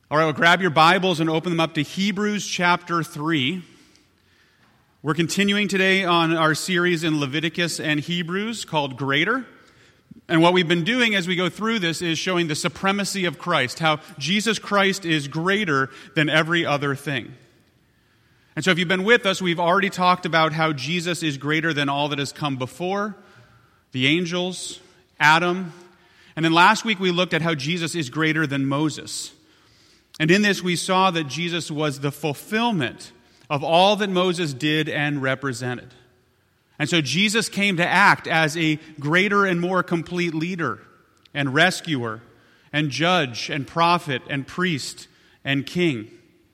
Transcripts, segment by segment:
All right, well, grab your Bibles and open them up to Hebrews chapter 3. We're continuing today on our series in Leviticus and Hebrews called Greater. And what we've been doing as we go through this is showing the supremacy of Christ, how Jesus Christ is greater than every other thing. And so if you've been with us, we've already talked about how Jesus is greater than all that has come before, the angels, Adam. And then last week we looked at how Jesus is greater than Moses. And in this we saw that Jesus was the fulfillment of all that Moses did and represented. And so Jesus came to act as a greater and more complete leader and rescuer and judge and prophet and priest and king.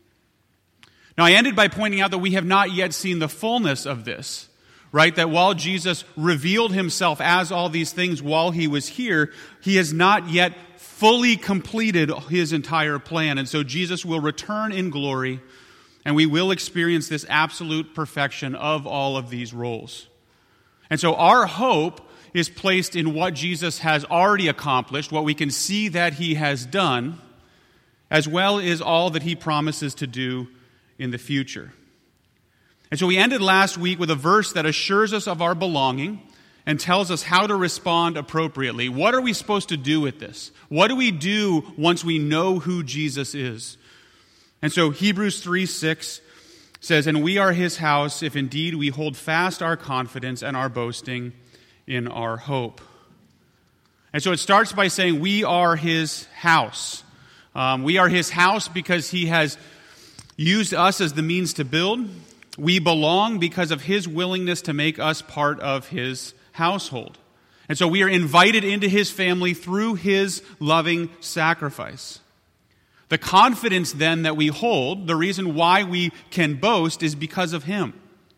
Now I ended by pointing out that we have not yet seen the fullness of this, right? That while Jesus revealed himself as all these things while he was here, he has not yet fully completed his entire plan. And so Jesus will return in glory, and we will experience this absolute perfection of all of these roles. And so our hope is placed in what Jesus has already accomplished, what we can see that he has done, as well as all that he promises to do in the future. And so we ended last week with a verse that assures us of our belonging and tells us how to respond appropriately. What are we supposed to do with this? What do we do once we know who Jesus is? And so Hebrews 3:6 says, "And we are his house, if indeed we hold fast our confidence and our boasting in our hope." And so it starts by saying we are his house. We are his house because he has used us as the means to build. We belong because of his willingness to make us part of his household. And so we are invited into his family through his loving sacrifice. The confidence then that we hold, the reason why we can boast, is because of him.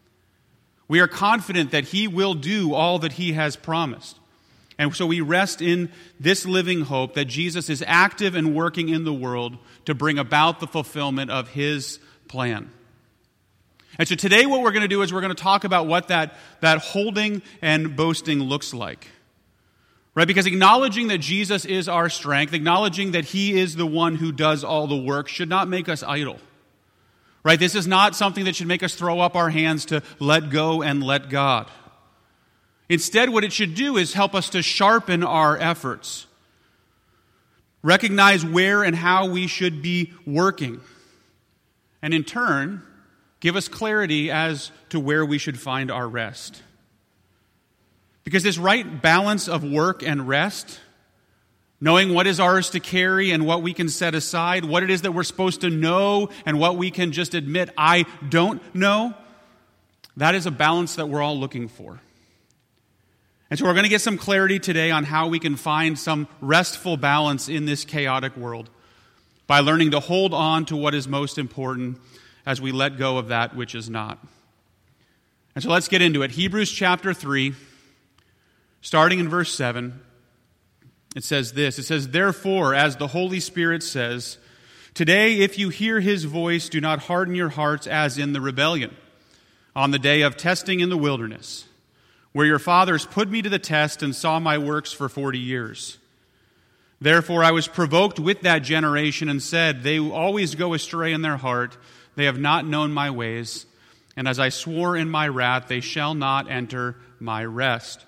We are confident that he will do all that he has promised. And so we rest in this living hope that Jesus is active and working in the world to bring about the fulfillment of his plan. And so today what we're going to do is we're going to talk about what that holding and boasting looks like. Right? Because acknowledging that Jesus is our strength, acknowledging that he is the one who does all the work, should not make us idle. Right? This is not something that should make us throw up our hands to let go and let God. Instead, what it should do is help us to sharpen our efforts. Recognize where and how we should be working. And in turn, give us clarity as to where we should find our rest. Because this right balance of work and rest, knowing what is ours to carry and what we can set aside, what it is that we're supposed to know and what we can just admit I don't know, that is a balance that we're all looking for. And so we're going to get some clarity today on how we can find some restful balance in this chaotic world by learning to hold on to what is most important as we let go of that which is not. And so let's get into it. Hebrews chapter 3, starting in verse 7, it says this. It says, "Therefore, as the Holy Spirit says, today if you hear his voice, do not harden your hearts as in the rebellion, on the day of testing in the wilderness, where your fathers put me to the test and saw my works for 40 years. Therefore I was provoked with that generation and said, they always go astray in their heart. They have not known my ways, and as I swore in my wrath, they shall not enter my rest."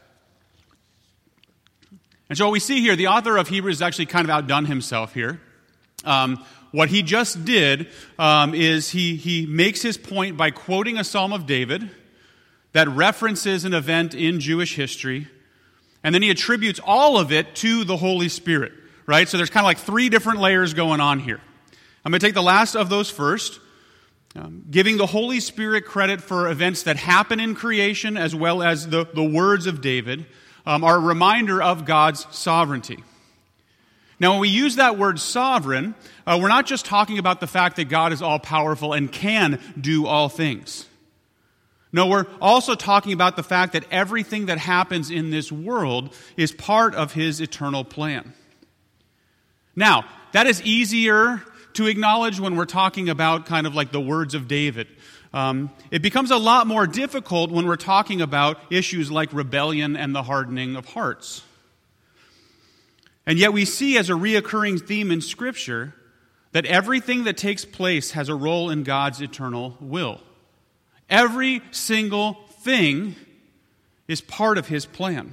And so what we see here, the author of Hebrews has actually kind of outdone himself here. What he just did is he makes his point by quoting a Psalm of David that references an event in Jewish history, and then he attributes all of it to the Holy Spirit, right? So there's kind of like three different layers going on here. I'm going to take the last of those first. Giving the Holy Spirit credit for events that happen in creation as well as the words of David are a reminder of God's sovereignty. Now, when we use that word sovereign, we're not just talking about the fact that God is all-powerful and can do all things. No, we're also talking about the fact that everything that happens in this world is part of his eternal plan. Now, that is easier to acknowledge when we're talking about kind of like the words of David. It becomes a lot more difficult when we're talking about issues like rebellion and the hardening of hearts. And yet we see as a reoccurring theme in Scripture that everything that takes place has a role in God's eternal will. Every single thing is part of his plan.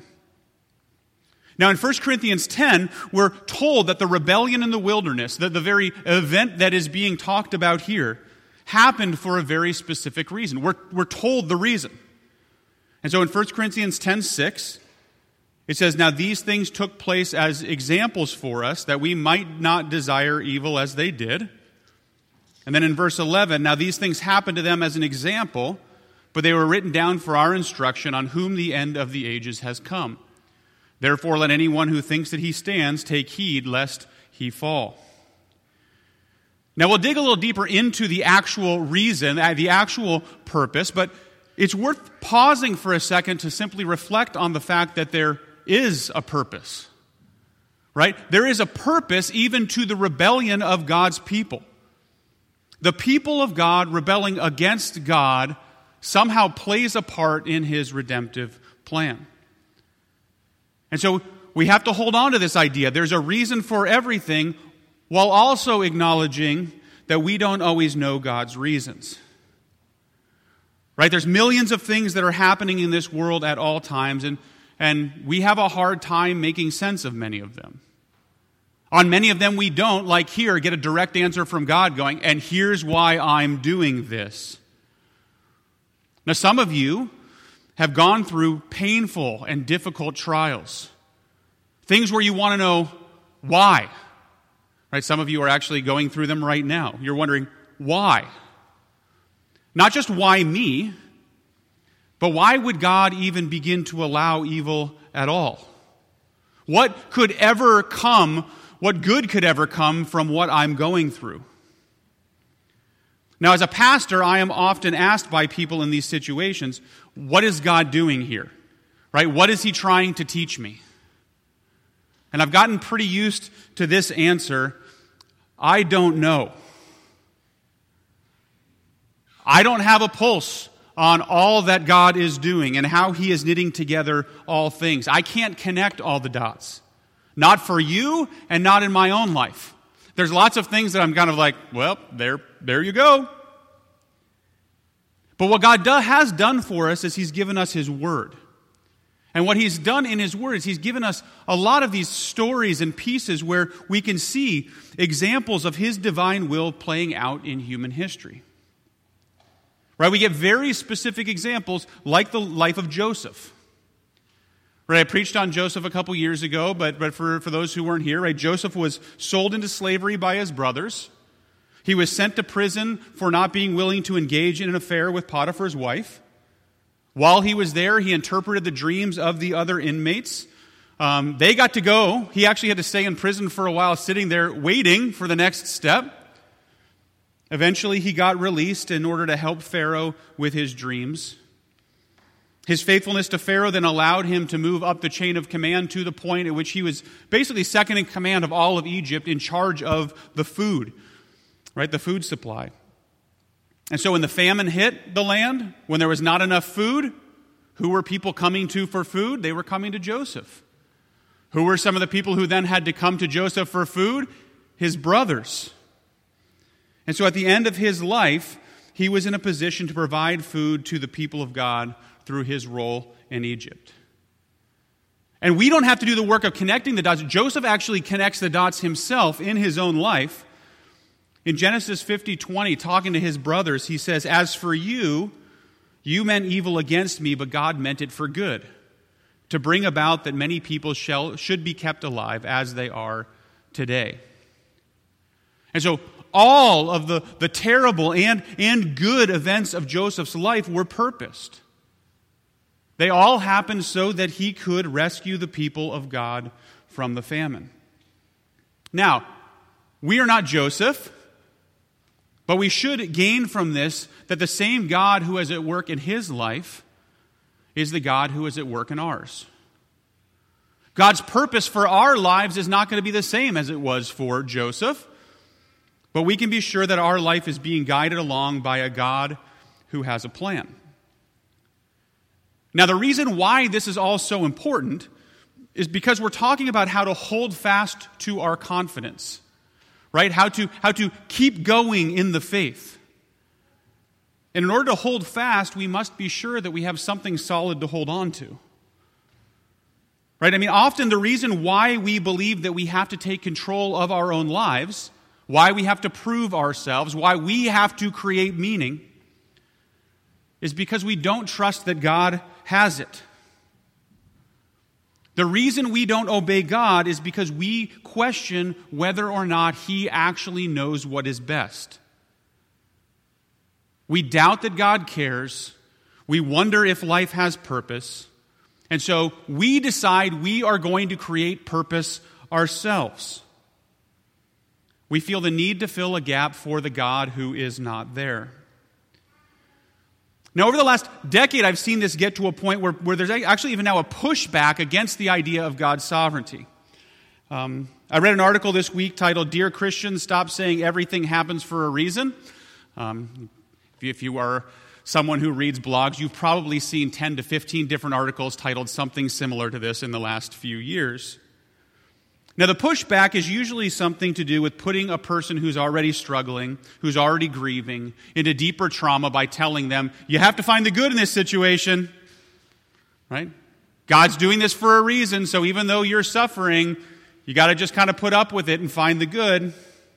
Now in 1 Corinthians 10, we're told that the rebellion in the wilderness, that the very event that is being talked about here, happened for a very specific reason. We're told the reason. And so in 1 Corinthians 10:6, it says, "Now these things took place as examples for us, that we might not desire evil as they did." And then in verse 11, "Now these things happened to them as an example, but they were written down for our instruction, on whom the end of the ages has come. Therefore let anyone who thinks that he stands take heed lest he fall." Now we'll dig a little deeper into the actual reason, the actual purpose, but it's worth pausing for a second to simply reflect on the fact that there is a purpose, right? There is a purpose even to the rebellion of God's people. The people of God rebelling against God somehow plays a part in his redemptive plan. And so we have to hold on to this idea. There's a reason for everything, while also acknowledging that we don't always know God's reasons. Right? There's millions of things that are happening in this world at all times, and we have a hard time making sense of many of them. On many of them we don't, like here, get a direct answer from God going, "And here's why I'm doing this." Now some of you have gone through painful and difficult trials. Things where you want to know why. Right? Some of you are actually going through them right now. You're wondering, why? Not just why me, but why would God even begin to allow evil at all? What could ever come, what good could ever come from what I'm going through? Now, as a pastor, I am often asked by people in these situations, what is God doing here? Right? What is he trying to teach me? And I've gotten pretty used to this answer, I don't know. I don't have a pulse on all that God is doing and how he is knitting together all things. I can't connect all the dots. Not for you and not in my own life. There's lots of things that I'm kind of like, well, there you go. But what God has done for us is he's given us his word. And what he's done in his word is he's given us a lot of these stories and pieces where we can see examples of his divine will playing out in human history. Right? We get very specific examples like the life of Joseph. Right? I preached on Joseph a couple years ago, but for those who weren't here, right, Joseph was sold into slavery by his brothers. He was sent to prison for not being willing to engage in an affair with Potiphar's wife. While he was there, he interpreted the dreams of the other inmates. They got to go. He actually had to stay in prison for a while, sitting there waiting for the next step. Eventually, he got released in order to help Pharaoh with his dreams. His faithfulness to Pharaoh then allowed him to move up the chain of command to the point at which he was basically second in command of all of Egypt, in charge of the food, right? The food supply. And so when the famine hit the land, when there was not enough food, who were people coming to for food? They were coming to Joseph. Who were some of the people who then had to come to Joseph for food? His brothers. And so at the end of his life, he was in a position to provide food to the people of God through his role in Egypt. And we don't have to do the work of connecting the dots. Joseph actually connects the dots himself in his own life. In Genesis 50:20, talking to his brothers, he says, "As for you, you meant evil against me, but God meant it for good, to bring about that many people should be kept alive as they are today." And so all of the terrible and good events of Joseph's life were purposed. They all happened so that he could rescue the people of God from the famine. Now, we are not Joseph, but we should gain from this that the same God who is at work in his life is the God who is at work in ours. God's purpose for our lives is not going to be the same as it was for Joseph, but we can be sure that our life is being guided along by a God who has a plan. Now, the reason why this is all so important is because we're talking about how to hold fast to our confidence. right? How to keep going in the faith. And in order to hold fast, we must be sure that we have something solid to hold on to. Right? I mean, often the reason why we believe that we have to take control of our own lives, why we have to prove ourselves, why we have to create meaning, is because we don't trust that God has it. The reason we don't obey God is because we question whether or not He actually knows what is best. We doubt that God cares. We wonder if life has purpose. And so we decide we are going to create purpose ourselves. We feel the need to fill a gap for the God who is not there. Now, over the last decade, I've seen this get to a point where there's actually even now a pushback against the idea of God's sovereignty. I read an article this week titled, "Dear Christians, Stop Saying Everything Happens for a Reason." If you are someone who reads blogs, you've probably seen 10 to 15 different articles titled something similar to this in the last few years. Now, the pushback is usually something to do with putting a person who's already struggling, who's already grieving, into deeper trauma by telling them, you have to find the good in this situation, right? God's doing this for a reason, so even though you're suffering, you got to just kind of put up with it and find the good.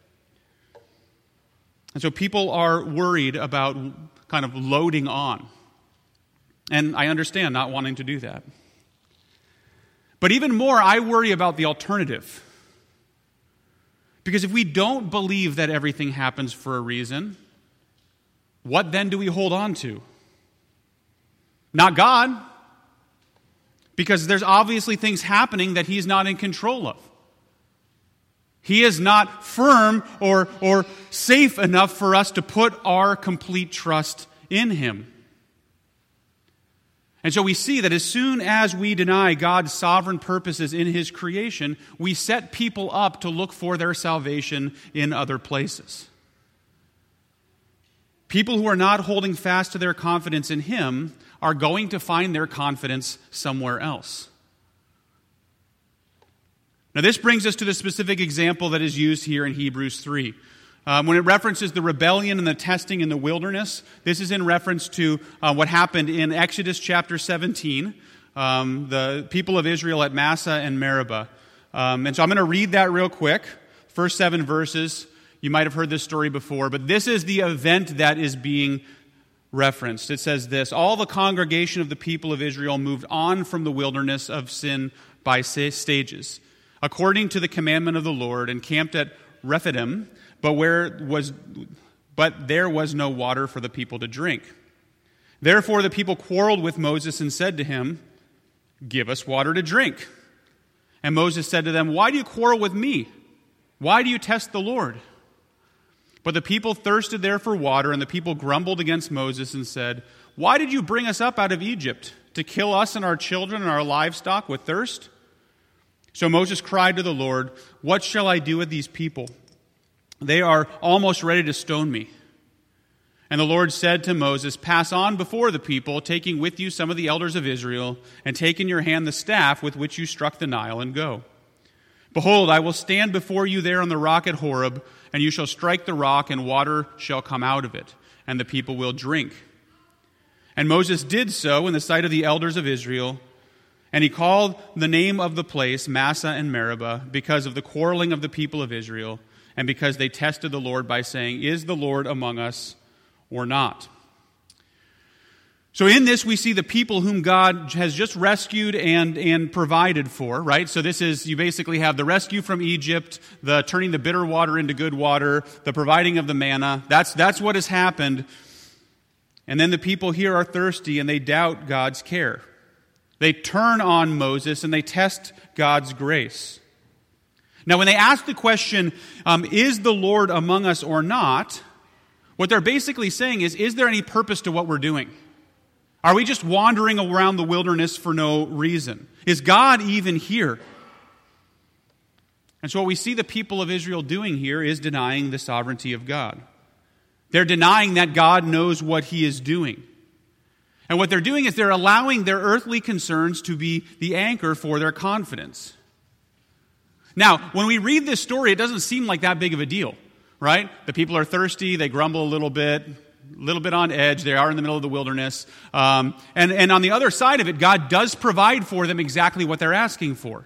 And so people are worried about kind of loading on. And I understand not wanting to do that. But even more, I worry about the alternative. Because if we don't believe that everything happens for a reason, what then do we hold on to? Not God. Because there's obviously things happening that He's not in control of. He is not firm or safe enough for us to put our complete trust in Him. And so we see that as soon as we deny God's sovereign purposes in His creation, we set people up to look for their salvation in other places. People who are not holding fast to their confidence in Him are going to find their confidence somewhere else. Now, this brings us to the specific example that is used here in Hebrews 3. When it references the rebellion and the testing in the wilderness, this is in reference to what happened in Exodus chapter 17, the people of Israel at Massah and Meribah. And so I'm going to read that real quick. First 7 verses. You might have heard this story before, but this is the event that is being referenced. It says this: all the congregation of the people of Israel moved on from the wilderness of sin by stages, according to the commandment of the Lord, and camped at Rephidim, but there was no water for the people to drink. Therefore the people quarreled with Moses and said to him, "Give us water to drink." And Moses said to them, "Why do you quarrel with me? Why do you test the Lord?" But the people thirsted there for water, and the people grumbled against Moses and said, "Why did you bring us up out of Egypt, to kill us and our children and our livestock with thirst?" So Moses cried to the Lord, "What shall I do with these people? They are almost ready to stone me." And the Lord said to Moses, "Pass on before the people, taking with you some of the elders of Israel, and take in your hand the staff with which you struck the Nile, and go. Behold, I will stand before you there on the rock at Horeb, and you shall strike the rock, and water shall come out of it, and the people will drink." And Moses did so in the sight of the elders of Israel, and he called the name of the place Massah and Meribah, because of the quarreling of the people of Israel, and because they tested the Lord by saying, "Is the Lord among us or not?" So in this we see the people whom God has just rescued and provided for, right? So this is, you basically have the rescue from Egypt, the turning the bitter water into good water, the providing of the manna. That's what has happened. And then the people here are thirsty and they doubt God's care. They turn on Moses and they test God's grace. Now, when they ask the question, is the Lord among us or not, what they're basically saying is there any purpose to what we're doing? Are we just wandering around the wilderness for no reason? Is God even here? And so what we see the people of Israel doing here is denying the sovereignty of God. They're denying that God knows what He is doing. And what they're doing is they're allowing their earthly concerns to be the anchor for their confidence. Now, when we read this story, it doesn't seem like that big of a deal, right? The people are thirsty, they grumble a little bit on edge, they are in the middle of the wilderness. And on the other side of it, God does provide for them exactly what they're asking for.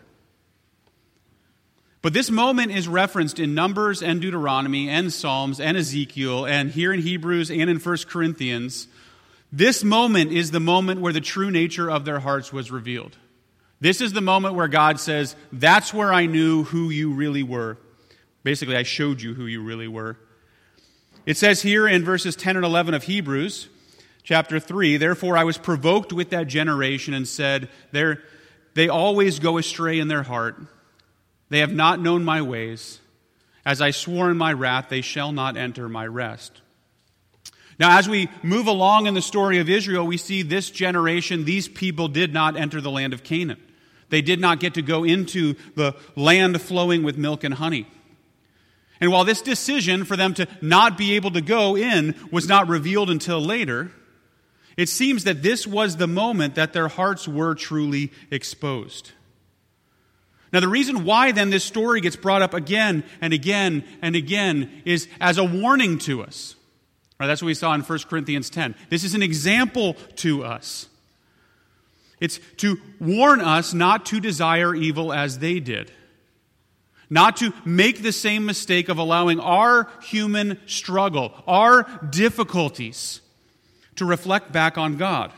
But this moment is referenced in Numbers and Deuteronomy and Psalms and Ezekiel and here in Hebrews and in 1 Corinthians. This moment is the moment where the true nature of their hearts was revealed. This is the moment where God says, that's where I knew who you really were. Basically, I showed you who you really were. It says here in verses 10 and 11 of Hebrews, chapter 3, therefore I was provoked with that generation and said, they always go astray in their heart. They have not known my ways. As I swore in my wrath, they shall not enter my rest. Now, as we move along in the story of Israel, we see this generation, these people did not enter the land of Canaan. They did not get to go into the land flowing with milk and honey. And while this decision for them to not be able to go in was not revealed until later, it seems that this was the moment that their hearts were truly exposed. Now, the reason why then this story gets brought up again and again and again is as a warning to us. Right, that's what we saw in 1 Corinthians 10. This is an example to us. It's to warn us not to desire evil as they did. Not to make the same mistake of allowing our human struggle, our difficulties, to reflect back on God.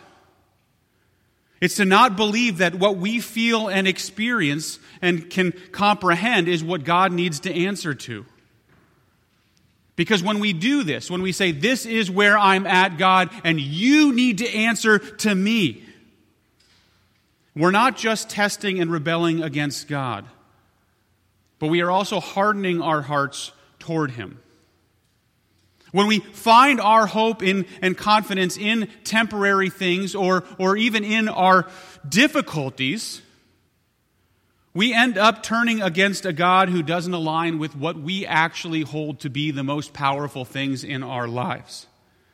It's to not believe that what we feel and experience and can comprehend is what God needs to answer to. Because when we do this, when we say, this is where I'm at, God, and you need to answer to me, we're not just testing and rebelling against God, but we are also hardening our hearts toward Him. When we find our hope in and confidence in temporary things or even in our difficulties, we end up turning against a God who doesn't align with what we actually hold to be the most powerful things in our lives.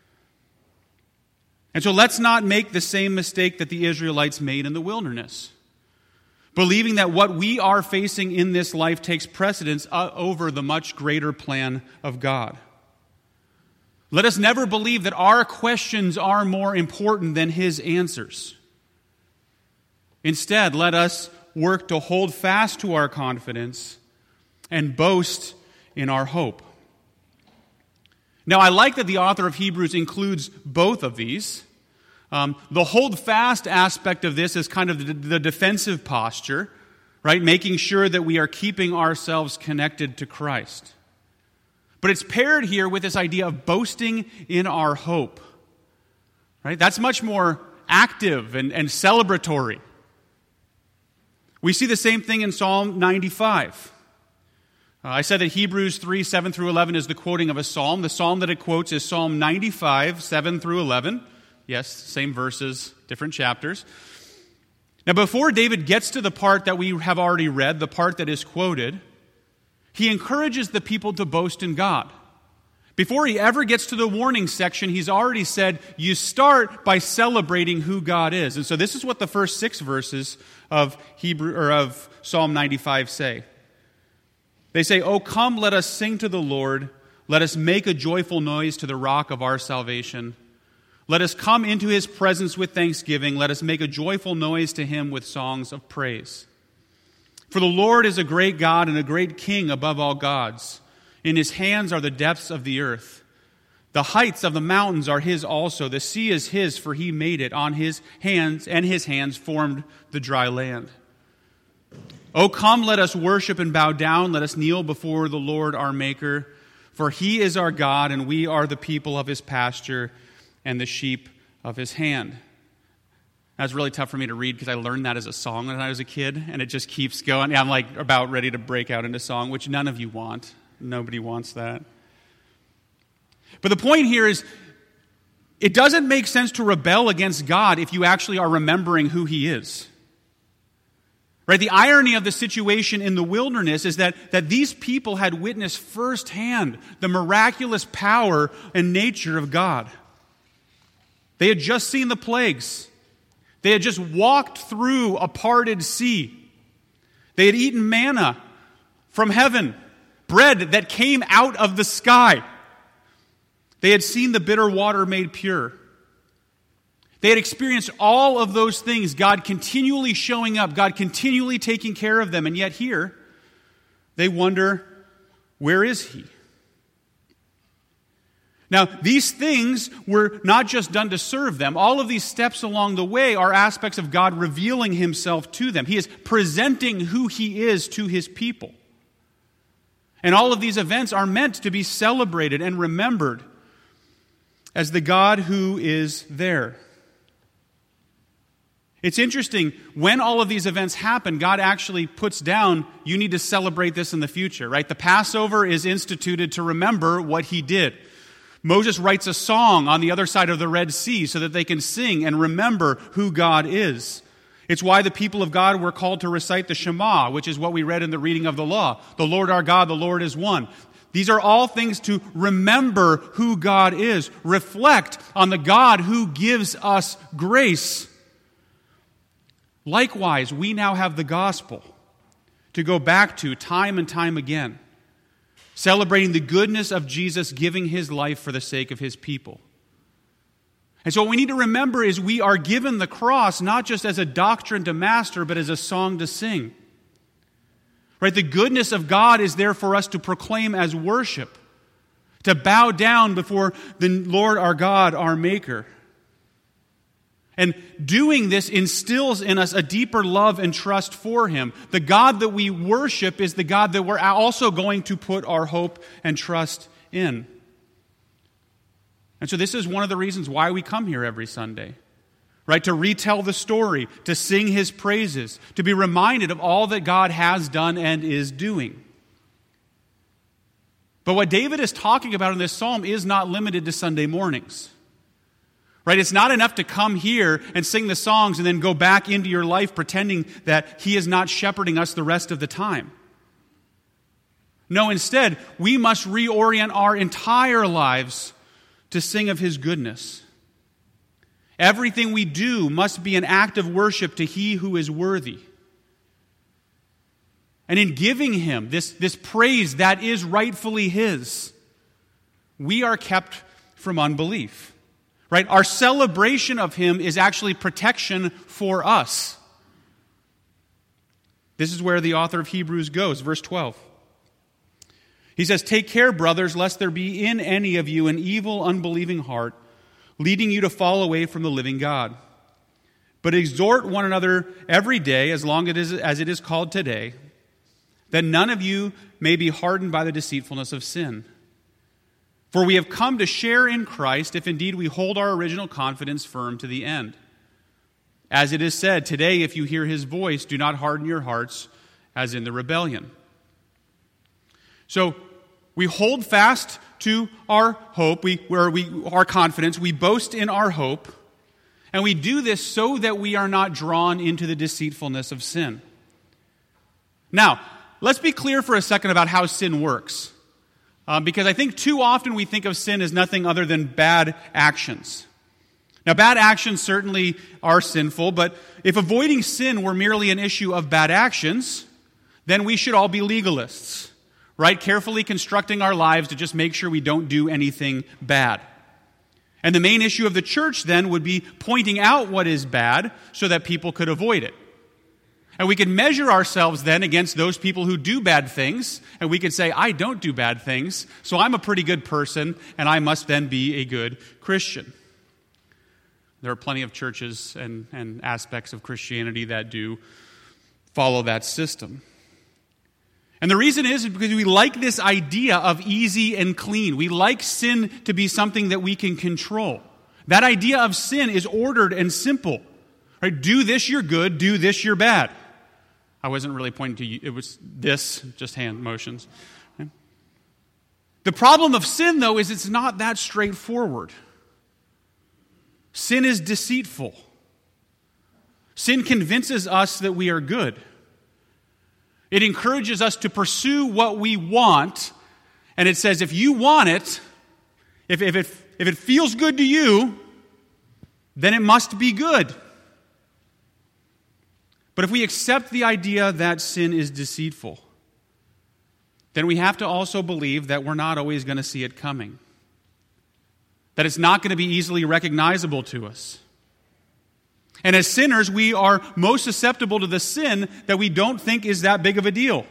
And so let's not make the same mistake that the Israelites made in the wilderness, believing that what we are facing in this life takes precedence over the much greater plan of God. Let us never believe that our questions are more important than His answers. Instead, let us work to hold fast to our confidence and boast in our hope. Now, I like that the author of Hebrews includes both of these. The hold fast aspect of this is kind of the defensive posture, right? Making sure that we are keeping ourselves connected to Christ. But it's paired here with this idea of boasting in our hope, right? That's much more active and celebratory. We see the same thing in Psalm 95. I said that Hebrews 3, 7 through 11 is the quoting of a psalm. The psalm that it quotes is Psalm 95, 7 through 11. Yes, same verses, different chapters. Now, before David gets to the part that we have already read, the part that is quoted, he encourages the people to boast in God. Before he ever gets to the warning section, he's already said, you start by celebrating who God is. And so this is what the first 6 verses of Psalm 95 say. They say, "O come, let us sing to the Lord. Let us make a joyful noise to the rock of our salvation. Let us come into His presence with thanksgiving. Let us make a joyful noise to Him with songs of praise. For the Lord is a great God and a great King above all gods. In His hands are the depths of the earth. The heights of the mountains are His also. The sea is His, for He made it. On His hands, and His hands formed the dry land. O come, let us worship and bow down. Let us kneel before the Lord our Maker. For He is our God, and we are the people of His pasture and the sheep of His hand." That's really tough for me to read because I learned that as a song when I was a kid, and it just keeps going. I'm like about ready to break out into song, which none of you want. Nobody wants that. But the point here is, it doesn't make sense to rebel against God if you actually are remembering who He is. Right? The irony of the situation in the wilderness is that these people had witnessed firsthand the miraculous power and nature of God. They had just seen the plagues. They had just walked through a parted sea. They had eaten manna from heaven, bread that came out of the sky. They had seen the bitter water made pure. They had experienced all of those things, God continually showing up, God continually taking care of them, and yet here, they wonder, where is He? Now, these things were not just done to serve them. All of these steps along the way are aspects of God revealing Himself to them. He is presenting who He is to His people. And all of these events are meant to be celebrated and remembered as the God who is there. It's interesting, when all of these events happen, God actually puts down, you need to celebrate this in the future, right? The Passover is instituted to remember what He did. Moses writes a song on the other side of the Red Sea so that they can sing and remember who God is. It's why the people of God were called to recite the Shema, which is what we read in the reading of the law. The Lord our God, the Lord is one. These are all things to remember who God is, reflect on the God who gives us grace. Likewise, we now have the gospel to go back to time and time again, celebrating the goodness of Jesus giving His life for the sake of His people. And so what we need to remember is we are given the cross not just as a doctrine to master, but as a song to sing. Right? The goodness of God is there for us to proclaim as worship, to bow down before the Lord our God, our Maker. And doing this instills in us a deeper love and trust for Him. The God that we worship is the God that we're also going to put our hope and trust in. And so this is one of the reasons why we come here every Sunday. Right? To retell the story, to sing His praises, to be reminded of all that God has done and is doing. But what David is talking about in this psalm is not limited to Sunday mornings. Right? It's not enough to come here and sing the songs and then go back into your life pretending that He is not shepherding us the rest of the time. No, instead, we must reorient our entire lives to sing of His goodness. Everything we do must be an act of worship to He who is worthy. And in giving Him this praise that is rightfully His, we are kept from unbelief. Right? Our celebration of Him is actually protection for us. This is where the author of Hebrews goes, verse 12. He says, "Take care, brothers, lest there be in any of you an evil, unbelieving heart, leading you to fall away from the living God. But exhort one another every day, as long as it is called today, that none of you may be hardened by the deceitfulness of sin. For we have come to share in Christ, if indeed we hold our original confidence firm to the end. As it is said, today if you hear His voice, do not harden your hearts as in the rebellion." So we hold fast to our hope, our confidence, we boast in our hope, and we do this so that we are not drawn into the deceitfulness of sin. Now, let's be clear for a second about how sin works. Because I think too often we think of sin as nothing other than bad actions. Now, bad actions certainly are sinful, but if avoiding sin were merely an issue of bad actions, then we should all be legalists, right? Carefully constructing our lives to just make sure we don't do anything bad. And the main issue of the church then would be pointing out what is bad so that people could avoid it. And we can measure ourselves then against those people who do bad things, and we can say, I don't do bad things, so I'm a pretty good person, and I must then be a good Christian. There are plenty of churches and aspects of Christianity that do follow that system. And the reason is because we like this idea of easy and clean. We like sin to be something that we can control. That idea of sin is ordered and simple. Right? Do this, you're good. Do this, you're bad. I wasn't really pointing to you. It was this, just hand motions. Okay? The problem of sin, though, is it's not that straightforward. Sin is deceitful. Sin convinces us that we are good. It encourages us to pursue what we want, and it says if you want it, if it feels good to you, then it must be good. But if we accept the idea that sin is deceitful, then we have to also believe that we're not always going to see it coming. That it's not going to be easily recognizable to us. And as sinners, we are most susceptible to the sin that we don't think is that big of a deal.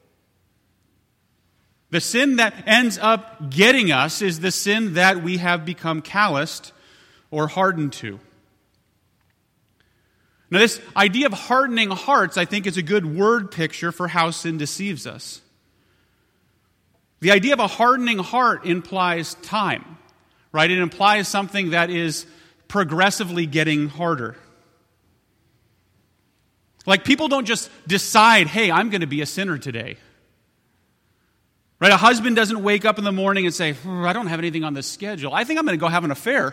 The sin that ends up getting us is the sin that we have become calloused or hardened to. Now, this idea of hardening hearts, I think, is a good word picture for how sin deceives us. The idea of a hardening heart implies time, right? It implies something that is progressively getting harder. Like, people don't just decide, hey, I'm going to be a sinner today. Right? A husband doesn't wake up in the morning and say, I don't have anything on the schedule. I think I'm going to go have an affair.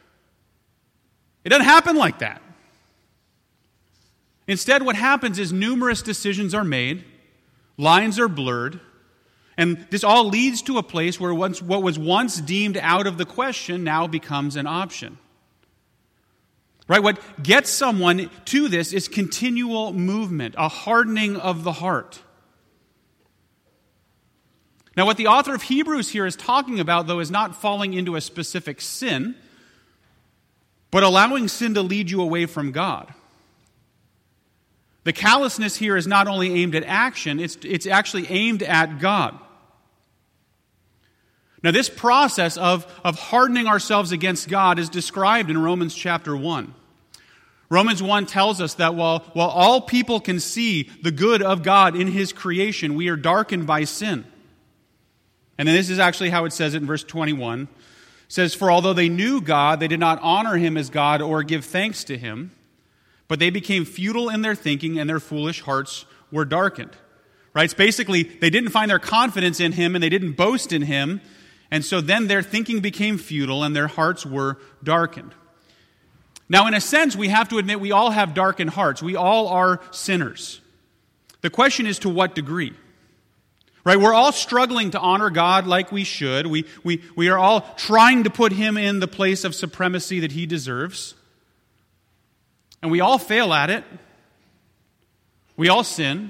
It doesn't happen like that. Instead, what happens is numerous decisions are made, lines are blurred, and this all leads to a place where what was once deemed out of the question now becomes an option. Right? What gets someone to this is continual movement, a hardening of the heart. Now, what the author of Hebrews here is talking about, though, is not falling into a specific sin, but allowing sin to lead you away from God. The callousness here is not only aimed at action, it's actually aimed at God. Now, this process of hardening ourselves against God is described in Romans chapter 1. Romans 1 tells us that while all people can see the good of God in His creation, we are darkened by sin. And then this is actually how it says it in verse 21. It says, "For although they knew God, they did not honor Him as God or give thanks to Him, but they became futile in their thinking, and their foolish hearts were darkened." Right? It's basically, they didn't find their confidence in Him, and they didn't boast in Him, and so then their thinking became futile, and their hearts were darkened. Now, in a sense, we have to admit we all have darkened hearts. We all are sinners. The question is, to what degree? Right? We're all struggling to honor God like we should. We are all trying to put Him in the place of supremacy that He deserves. And we all fail at it. We all sin.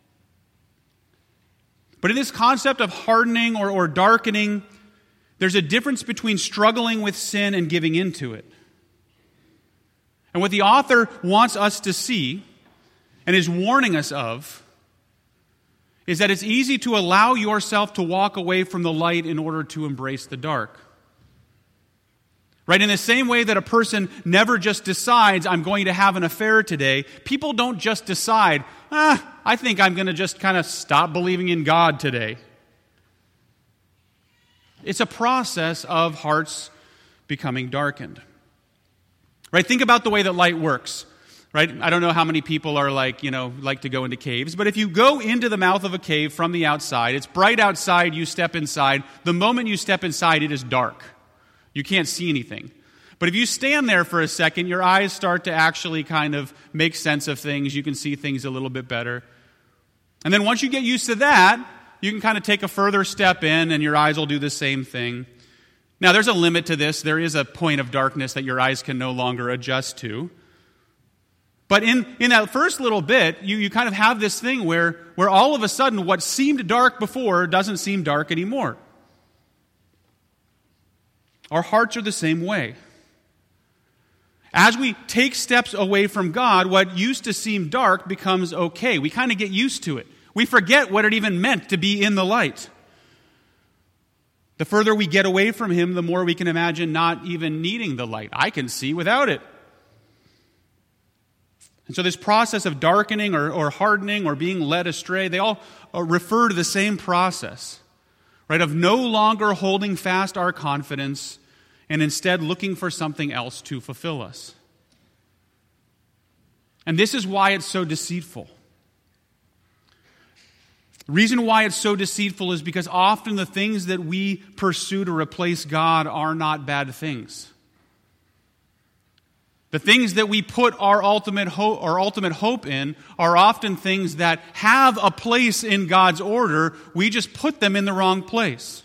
But in this concept of hardening or darkening, there's a difference between struggling with sin and giving into it. And what the author wants us to see, and is warning us of, is that it's easy to allow yourself to walk away from the light in order to embrace the dark. Right? In the same way that a person never just decides, I'm going to have an affair today, people don't just decide, I think I'm going to just kind of stop believing in God today. It's a process of hearts becoming darkened. Right? Think about the way that light works. Right? I don't know how many people are like to go into caves, but if you go into the mouth of a cave from the outside, it's bright outside, you step inside. The moment you step inside, it is dark. You can't see anything. But if you stand there for a second, your eyes start to actually kind of make sense of things. You can see things a little bit better. And then once you get used to that, you can kind of take a further step in and your eyes will do the same thing. Now, there's a limit to this. There is a point of darkness that your eyes can no longer adjust to. But in that first little bit, you kind of have this thing where all of a sudden what seemed dark before doesn't seem dark anymore. Our hearts are the same way. As we take steps away from God, what used to seem dark becomes okay. We kind of get used to it. We forget what it even meant to be in the light. The further we get away from Him, the more we can imagine not even needing the light. I can see without it. And so this process of darkening or hardening or being led astray, they all refer to the same process, right? Of no longer holding fast our confidence and instead looking for something else to fulfill us. And this is why it's so deceitful. The reason why it's so deceitful is because often the things that we pursue to replace God are not bad things. The things that we put our ultimate hope in are often things that have a place in God's order. We just put them in the wrong place.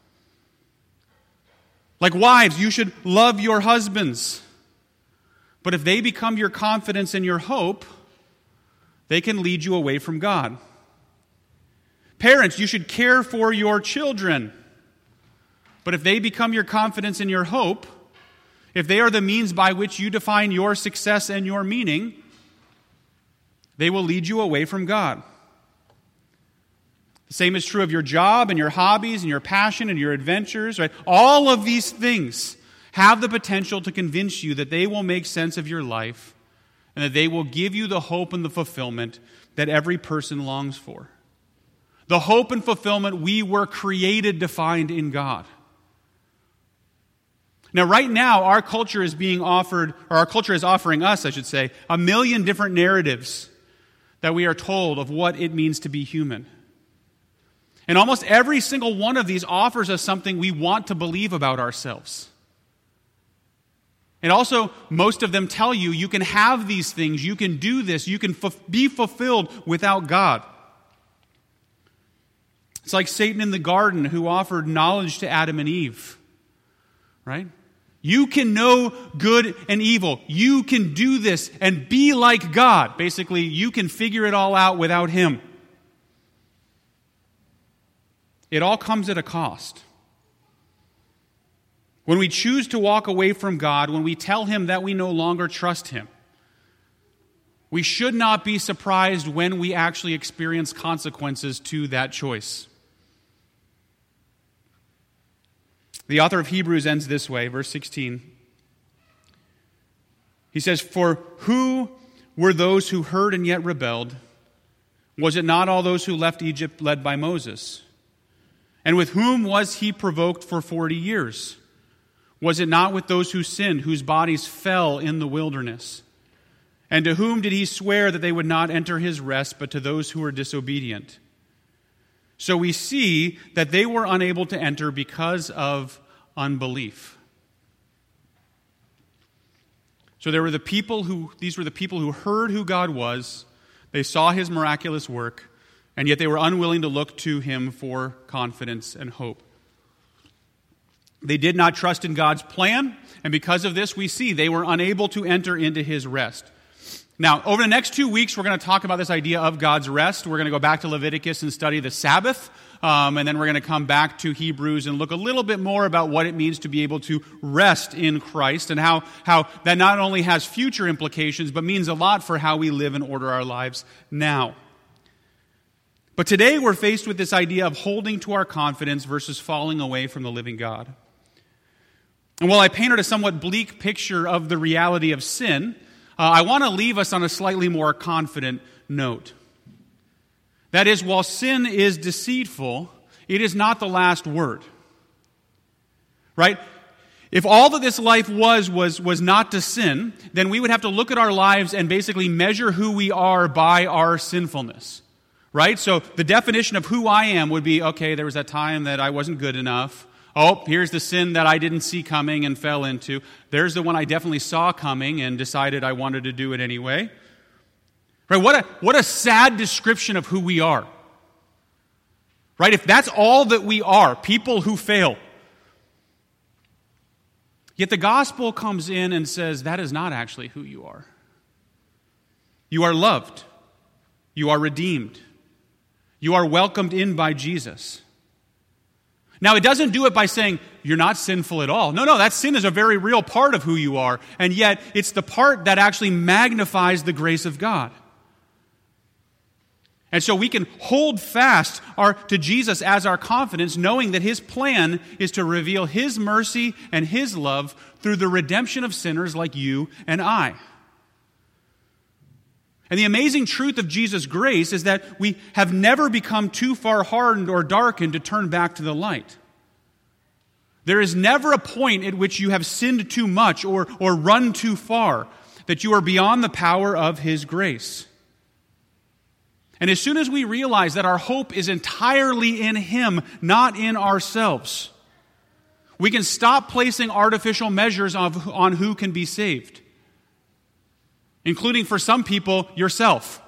Like wives, you should love your husbands. But if they become your confidence and your hope, they can lead you away from God. Parents, you should care for your children. But if they become your confidence and your hope, if they are the means by which you define your success and your meaning, they will lead you away from God. The same is true of your job and your hobbies and your passion and your adventures, right? All of these things have the potential to convince you that they will make sense of your life and that they will give you the hope and the fulfillment that every person longs for. The hope and fulfillment we were created to find in God. Now, right now, our culture is offering us, I should say, 1 million different narratives that we are told of what it means to be human. And almost every single one of these offers us something we want to believe about ourselves. And also, most of them tell you, you can have these things, you can do this, you can be fulfilled without God. It's like Satan in the garden who offered knowledge to Adam and Eve, right? You can know good and evil. You can do this and be like God. Basically, you can figure it all out without Him. It all comes at a cost. When we choose to walk away from God, when we tell Him that we no longer trust Him, we should not be surprised when we actually experience consequences to that choice. The author of Hebrews ends this way, verse 16. He says, "For who were those who heard and yet rebelled? Was it not all those who left Egypt led by Moses? And with whom was he provoked for 40 years? Was it not with those who sinned, whose bodies fell in the wilderness? And to whom did he swear that they would not enter his rest, but to those who were disobedient? So we see that they were unable to enter because of unbelief." So these were the people who heard who God was, they saw His miraculous work, and yet they were unwilling to look to Him for confidence and hope. They did not trust in God's plan, and because of this, we see they were unable to enter into His rest. Now, over the next 2 weeks, we're going to talk about this idea of God's rest. We're going to go back to Leviticus and study the Sabbath, and then we're going to come back to Hebrews and look a little bit more about what it means to be able to rest in Christ and how that not only has future implications, but means a lot for how we live and order our lives now. But today, we're faced with this idea of holding to our confidence versus falling away from the living God. And while I painted a somewhat bleak picture of the reality of sin, I want to leave us on a slightly more confident note. That is, while sin is deceitful, it is not the last word. Right? If all that this life was not to sin, then we would have to look at our lives and basically measure who we are by our sinfulness. Right? So the definition of who I am would be, okay, there was that time that I wasn't good enough. Oh, here's the sin that I didn't see coming and fell into. There's the one I definitely saw coming and decided I wanted to do it anyway. Right? What a sad description of who we are. Right? If that's all that we are, people who fail. Yet the gospel comes in and says that is not actually who you are. You are loved. You are redeemed. You are welcomed in by Jesus. Now, it doesn't do it by saying, you're not sinful at all. No, that sin is a very real part of who you are. And yet, it's the part that actually magnifies the grace of God. And so we can hold fast to Jesus as our confidence, knowing that His plan is to reveal His mercy and His love through the redemption of sinners like you and I. And the amazing truth of Jesus' grace is that we have never become too far hardened or darkened to turn back to the light. There is never a point at which you have sinned too much or run too far, that you are beyond the power of His grace. And as soon as we realize that our hope is entirely in Him, not in ourselves, we can stop placing artificial measures on who can be saved. Including for some people, yourself.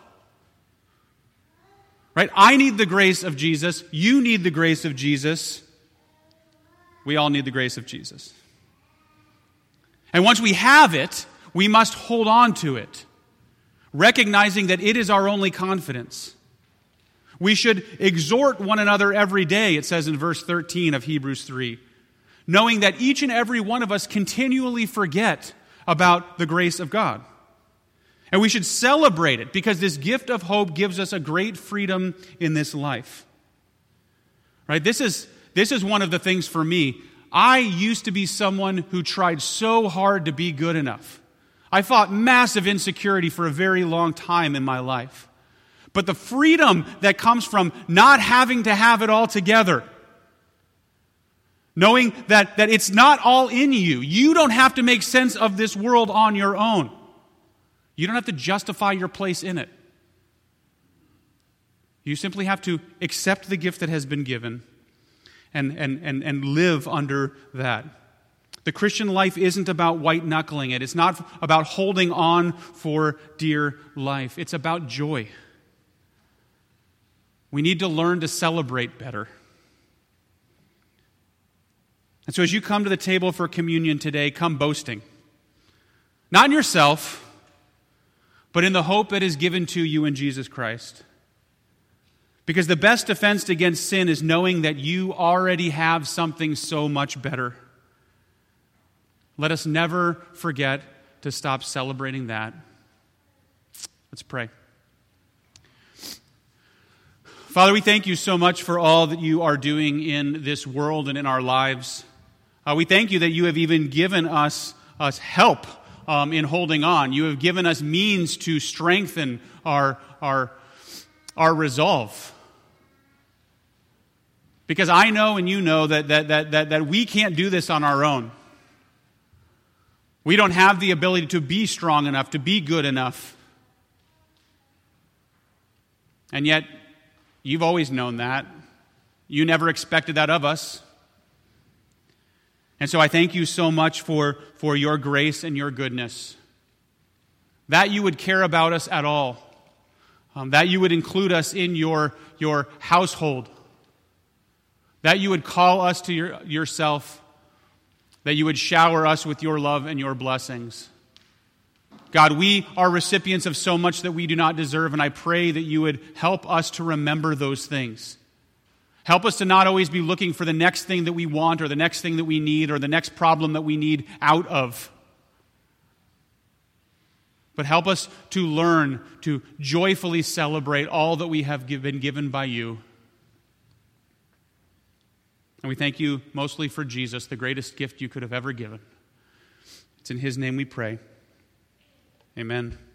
Right? I need the grace of Jesus. You need the grace of Jesus. We all need the grace of Jesus. And once we have it, we must hold on to it, recognizing that it is our only confidence. We should exhort one another every day, it says in verse 13 of Hebrews 3, knowing that each and every one of us continually forget about the grace of God. And we should celebrate it because this gift of hope gives us a great freedom in this life. Right? This is one of the things for me. I used to be someone who tried so hard to be good enough. I fought massive insecurity for a very long time in my life. But the freedom that comes from not having to have it all together, knowing that it's not all in you. You don't have to make sense of this world on your own. You don't have to justify your place in it. You simply have to accept the gift that has been given and live under that. The Christian life isn't about white-knuckling it. It's not about holding on for dear life. It's about joy. We need to learn to celebrate better. And so as you come to the table for communion today, come boasting. Not in yourself, but in the hope that is given to you in Jesus Christ. Because the best defense against sin is knowing that you already have something so much better. Let us never forget to stop celebrating that. Let's pray. Father, we thank you so much for all that you are doing in this world and in our lives. We thank you that you have even given us help in holding on. You have given us means to strengthen our resolve. Because I know and you know that we can't do this on our own. We don't have the ability to be strong enough, to be good enough. And yet, you've always known that. You never expected that of us. And so I thank you so much for your grace and your goodness. That you would care about us at all. That you would include us in your household. That you would call us to yourself. That you would shower us with your love and your blessings. God, we are recipients of so much that we do not deserve, and I pray that you would help us to remember those things. Help us to not always be looking for the next thing that we want or the next thing that we need or the next problem that we need out of. But help us to learn to joyfully celebrate all that we have been given by you. And we thank you mostly for Jesus, the greatest gift you could have ever given. It's in his name we pray. Amen.